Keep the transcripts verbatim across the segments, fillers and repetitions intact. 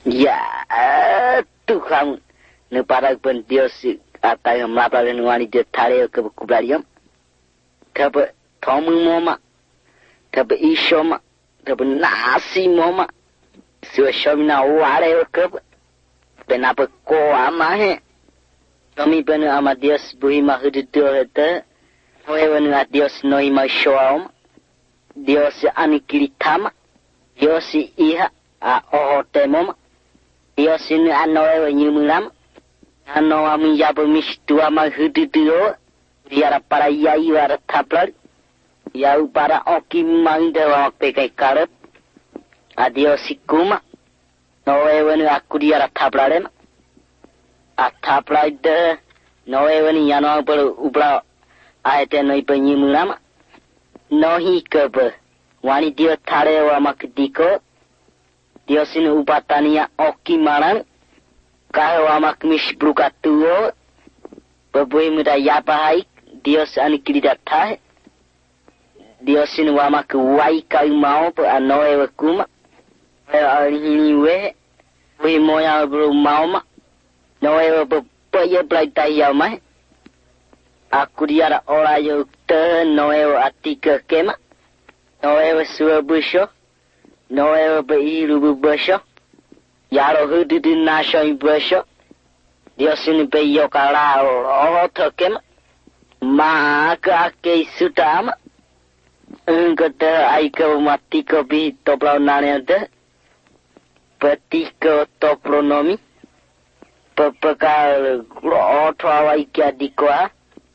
Ya, Tuhan, ne para pun Dios atau melakukan wanita tarik ke kubariam, tapi tamu mama, tapi isu mama, tapi nasi mama, suasana wale ke, kenapa kau amah? Kami pun ama Dios bui mahu itu itu, hewan Dios noi masyam, Dios anikiri tama, Dios iha a oh temom. Dios ini anoe nyumulam, anoa menjadi mistua mahududuo, biar para yai war taplar, yau para oki mangdewa pekai karet, adios ikuma, noe wenu aku dia taplarem, a taplar de, noe wenu yano ber ubla, aete noi penyumulam, nohi kebe, wani dia tarewa makdiko. Dios ini upatania oki maran, kau amak misbrukat tuo, berbui muda yapahai, Dios ani kiridatah, Dios ini wamak wai kau mau per anoe wakuma, ini we, we moya bro mau ma, noe ber paya belai yama, aku dia orang yo te noe atika kema, noe suwa busho. Noe beiru busho, yaro hudu di nasho busho, Dios ini beyo kalao, oh tokem, ma ka ke sutama, engkau aiko mati ko bi toplau nane de, peti ko topronomi, pepekal otwa ikia dikwa,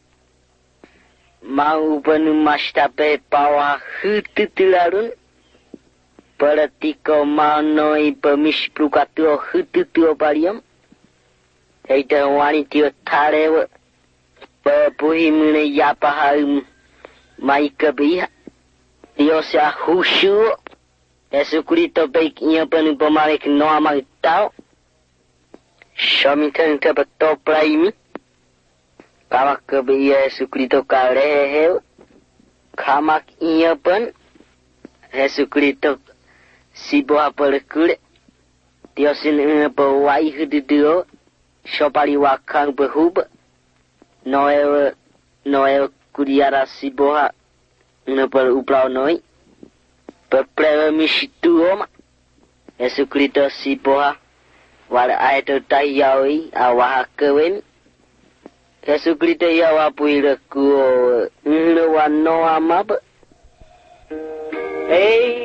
mau penu mastape pawa hutu tilarun. Berarti kau manoi pemisprukatio hututio bariam. Eita wanitio tarewa. Berpuhi mune yapaham maikabiha. Dios ya husu. Yesus Kristo baiknya penuh pemalik noa magtau. Syamitan kebetul praimi. Kamak kebiya Yesus Kristo kaleheu. Kamak iya pun. Yesus Kristo si buah pelekul, Dios ini berwai hidup, sopari wakang berhub, noel noel kudiara si buah, ini beruplau noi, berplewa misitu om, Yesus Kristus si buah, wala ayat tayawi awah kewin, Yesus Kristus ya wapuilaku, ini wano amab, hey.